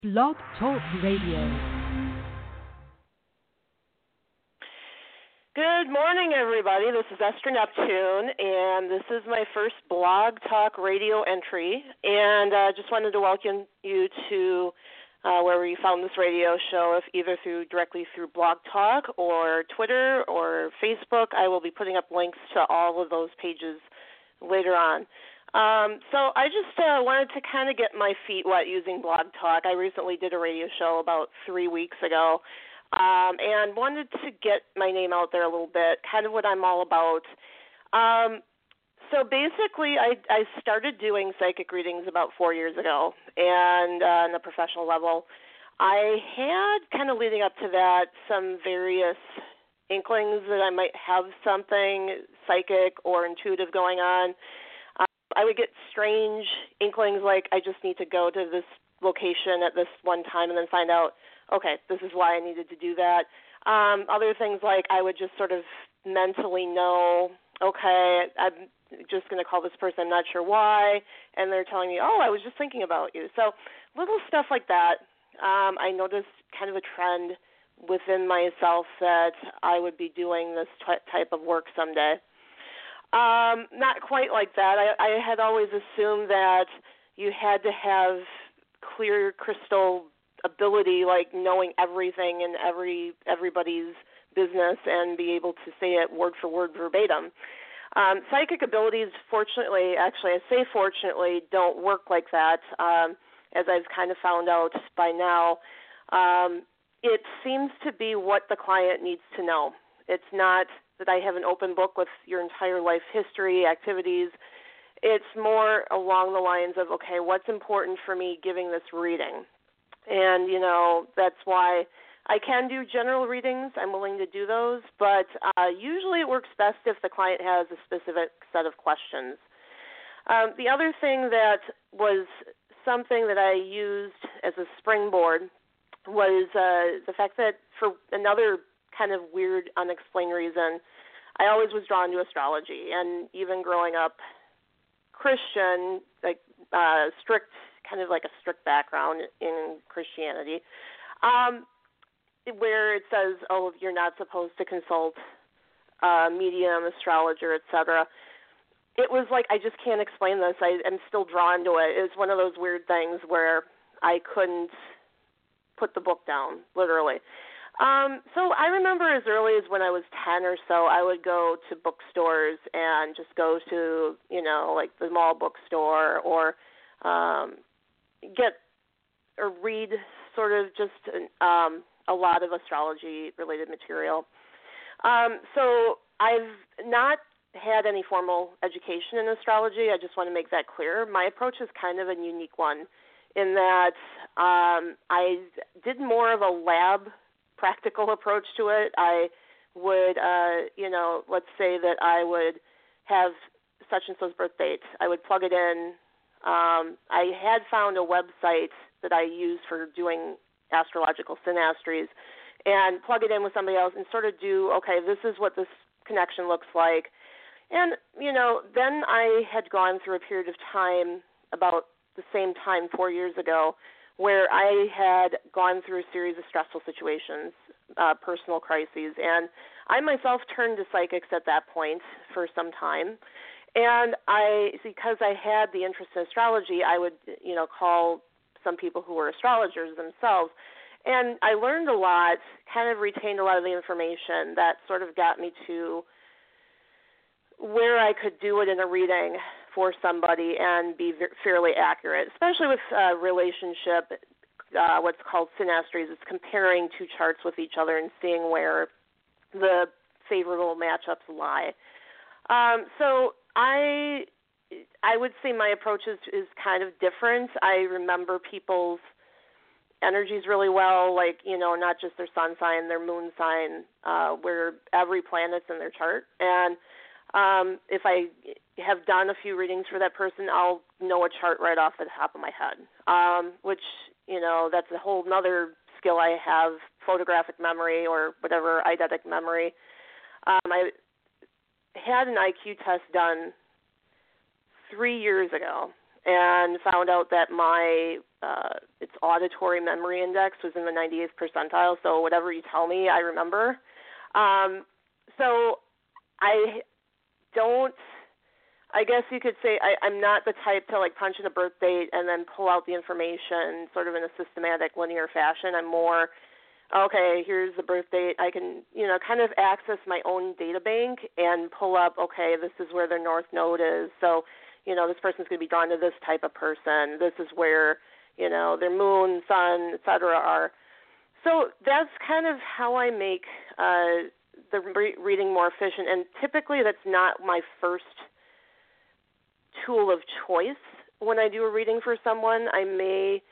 Blog Talk Radio. Good morning, everybody. This is Esther Neptune, and this is my first Blog Talk Radio entry. And I just wanted to welcome you to wherever you found this radio show, if either directly through Blog Talk or Twitter or Facebook. I will be putting up links to all of those pages later on. So I just wanted to kind of get my feet wet using Blog Talk. I recently did a radio show about 3 weeks ago. And wanted to get my name out there a little bit, kind of what I'm all about. So basically, I started doing psychic readings about 4 years ago, and on a professional level. I had, kind of leading up to that, some various inklings that I might have something psychic or intuitive going on. I would get strange inklings like I just need to go to this location at this one time and then find out, okay, this is why I needed to do that. Other things like I would just sort of mentally know, okay, I'm just going to call this person, I'm not sure why, and they're telling me, oh, I was just thinking about you. So little stuff like that. I noticed kind of a trend within myself that I would be doing this type of work someday. Not quite like that. I had always assumed that you had to have clear crystal ability, like knowing everything in everybody's business and be able to say it word for word verbatim. Psychic abilities, fortunately, actually I say fortunately, don't work like that, as I've kind of found out by now. It seems to be what the client needs to know. It's not that I have an open book with your entire life history, activities. It's more along the lines of, okay, what's important for me giving this reading? And, that's why I can do general readings. I'm willing to do those. But usually it works best if the client has a specific set of questions. The other thing that was something that I used as a springboard was the fact that for another kind of weird, unexplained reason, I always was drawn to astrology. And even growing up Christian, like strict background in Christianity, where it says, oh, you're not supposed to consult medium, astrologer, etc. It was like, I just can't explain this. I'm still drawn to it. It's one of those weird things where I couldn't put the book down, literally. So I remember as early as when I was 10 or so, I would go to bookstores and just go to, like the mall bookstore or get or read sort of just a lot of astrology-related material. So I've not had any formal education in astrology. I just want to make that clear. My approach is kind of a unique one in that I did more of a lab practical approach to it. I would, let's say that I would have such and so's birth date. I would plug it in. I had found a website that I used for doing astrological synastries and plug it in with somebody else and sort of do, okay, this is what this connection looks like. And, then I had gone through a period of time about the same time 4 years ago where I had gone through a series of stressful situations, personal crises, and I myself turned to psychics at that point for some time. And because I had the interest in astrology, I would, call some people who were astrologers themselves. And I learned a lot, kind of retained a lot of the information that sort of got me to where I could do it in a reading for somebody and be fairly accurate, especially with relationship, what's called synastries. It's comparing two charts with each other and seeing where the favorable matchups lie. So I would say my approach is kind of different. I remember people's energies really well, like, not just their sun sign, their moon sign, where every planet's in their chart. And if I have done a few readings for that person, I'll know a chart right off the top of my head, which, that's a whole nother skill I have, photographic memory or whatever, eidetic memory. I had an IQ test done 3 years ago and found out that my its auditory memory index was in the 98th percentile, so whatever you tell me, I remember. So I guess you could say I'm not the type to like punch in a birth date and then pull out the information sort of in a systematic linear fashion. I'm more, okay, here's the birth date. I can, kind of access my own data bank and pull up, okay, this is where their north node is. So, this person's going to be drawn to this type of person. This is where, their moon, sun, et cetera are. So that's kind of how I make the reading more efficient. And typically that's not my first tool of choice when I do a reading for someone. I may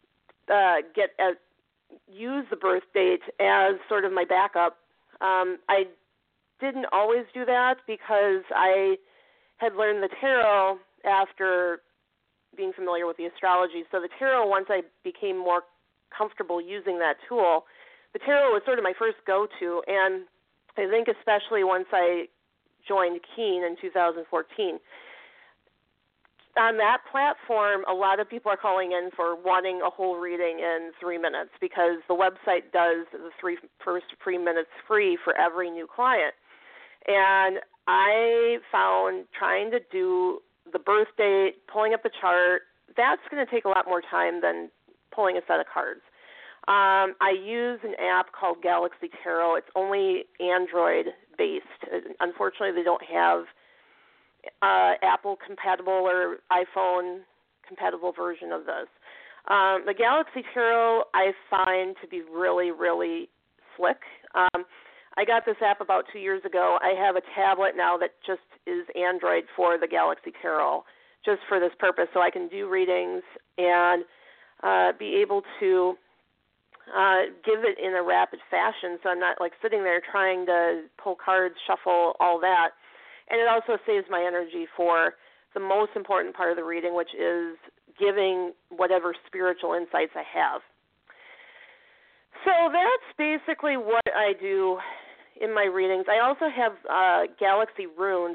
use the birth date as sort of my backup. I didn't always do that because I had learned the tarot after being familiar with the astrology. So the tarot, once I became more comfortable using that tool, the tarot was sort of my first go-to. And I think especially once I joined Keen in 2014, on that platform, a lot of people are calling in for wanting a whole reading in 3 minutes because the website does the first 3 minutes free for every new client. And I found trying to do the birth date, pulling up the chart, that's going to take a lot more time than pulling a set of cards. I use an app called Galaxy Tarot. It's only Android-based. Unfortunately, they don't have Apple-compatible or iPhone-compatible version of this. The Galaxy Tarot I find to be really, really slick. I got this app about 2 years ago. I have a tablet now that just is Android for the Galaxy Tarot, just for this purpose, so I can do readings and be able to give it in a rapid fashion, so I'm not like sitting there trying to pull cards, shuffle, all that. And it also saves my energy for the most important part of the reading, which is giving whatever spiritual insights I have. So that's basically what I do in my readings. I also have Galaxy Runes.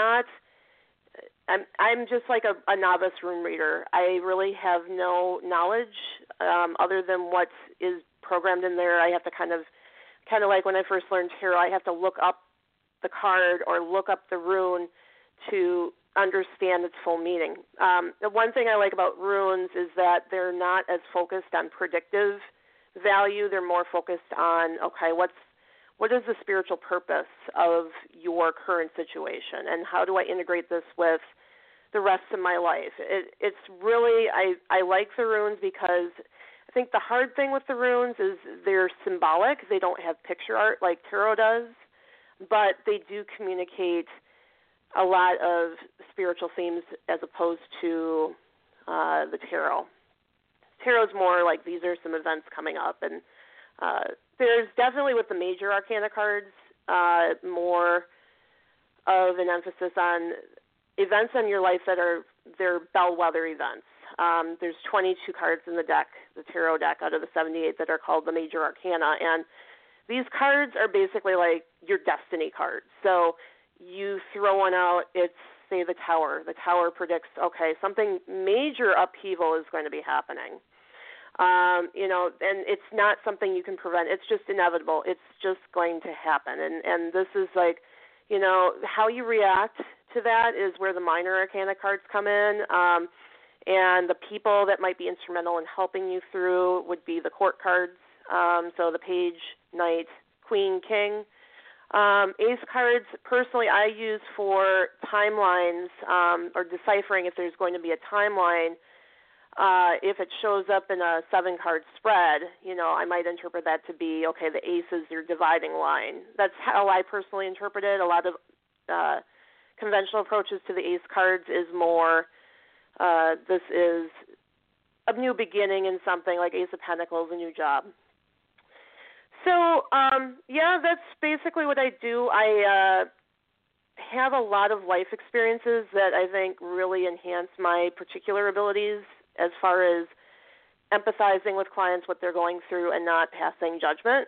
I'm just like a novice rune reader. I really have no knowledge other than what is programmed in there. I have to kind of like when I first learned tarot, I have to look up the card or look up the rune to understand its full meaning. The one thing I like about runes is that they're not as focused on predictive value. They're more focused on, okay, what is the spiritual purpose of your current situation, and how do I integrate this with the rest of my life? It's really, I like the runes because I think the hard thing with the runes is they're symbolic. They don't have picture art like tarot does, but they do communicate a lot of spiritual themes as opposed to the tarot. Tarot's more like these are some events coming up, and there's definitely with the major arcana cards more of an emphasis on events in your life they're bellwether events. There's 22 cards in the deck, the tarot deck, out of the 78 that are called the major arcana, and these cards are basically like your destiny cards. So you throw one out, it's, say, the Tower. The Tower predicts, okay, something major upheaval is going to be happening. And it's not something you can prevent. It's just inevitable. It's just going to happen. And this is like, how you react to that is where the minor arcana cards come in. And the people that might be instrumental in helping you through would be the court cards. So the page, knight, queen, king. Ace cards, personally, I use for timelines or deciphering if there's going to be a timeline. If it shows up in a 7-card spread, I might interpret that to be, okay, the ace is your dividing line. That's how I personally interpret it. A lot of conventional approaches to the ace cards is more, this is a new beginning in something, like Ace of Pentacles, a new job. So, that's basically what I do. I have a lot of life experiences that I think really enhance my particular abilities as far as empathizing with clients, what they're going through, and not passing judgment.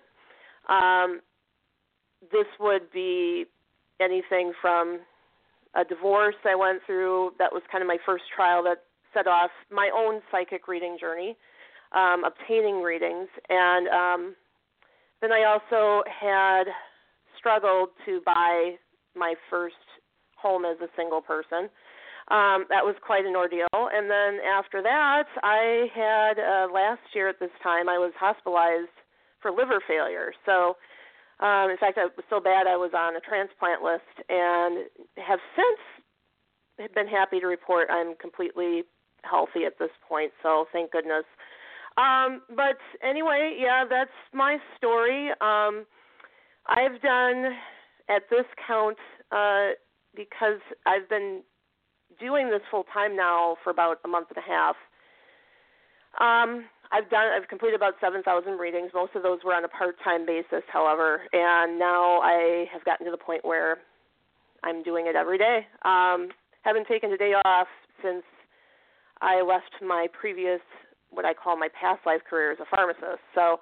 This would be anything from a divorce I went through. That was kind of my first trial that set off my own psychic reading journey, obtaining readings. And then I also had struggled to buy my first home as a single person. That was quite an ordeal. And then after that, I had, last year at this time, I was hospitalized for liver failure. So, in fact, it was so bad I was on a transplant list, and have since been happy to report I'm completely healthy at this point, so thank goodness. But anyway, yeah, that's my story. I've done, at this count, because I've been doing this full time now for about a month and a half, I've completed about 7,000 readings. Most of those were on a part-time basis, however, and now I have gotten to the point where I'm doing it every day. Haven't taken a day off since I left my previous, what I call my past life career as a pharmacist. So,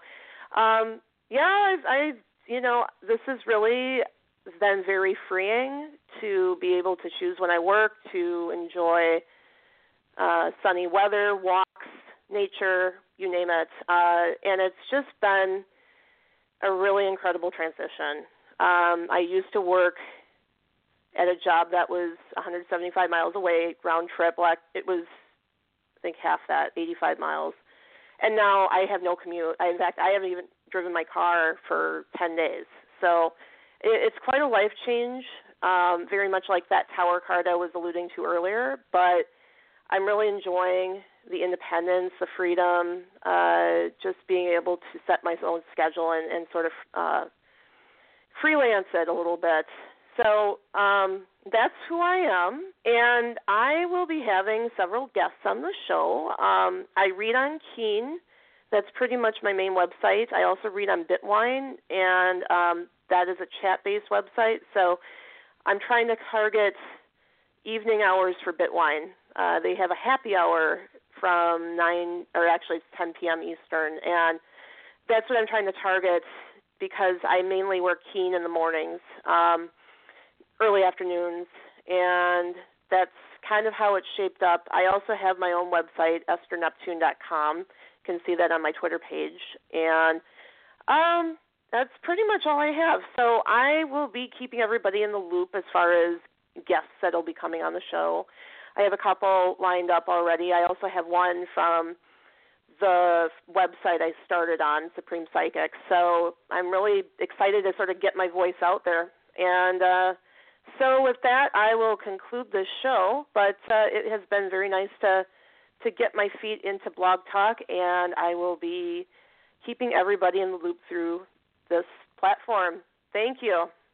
this has really been very freeing to be able to choose when I work, to enjoy sunny weather, walks, nature, you name it. And it's just been a really incredible transition. I used to work at a job that was 175 miles away, round trip. It was, I think, half that, 85 miles. And now I have no commute. In fact, I haven't even driven my car for 10 days. So it's quite a life change, very much like that tower card I was alluding to earlier. But I'm really enjoying the independence, the freedom, just being able to set my own schedule and sort of freelance it a little bit. So that's who I am, and I will be having several guests on the show. I read on Keen. That's pretty much my main website. I also read on Bitwine, and that is a chat-based website. So I'm trying to target evening hours for Bitwine. They have a happy hour from 10 p.m. Eastern, and that's what I'm trying to target because I mainly work Keen in the mornings, early afternoons, and that's kind of how it's shaped up. I also have my own website, esterneptune.com. You can see that on my Twitter page, and that's pretty much all I have. So I will be keeping everybody in the loop as far as guests that will be coming on the show. I have a couple lined up already. I also have one from the website I started on, Supreme Psychic. So I'm really excited to sort of get my voice out there. And so with that, I will conclude this show. But it has been very nice to get my feet into Blog Talk, and I will be keeping everybody in the loop through this platform. Thank you.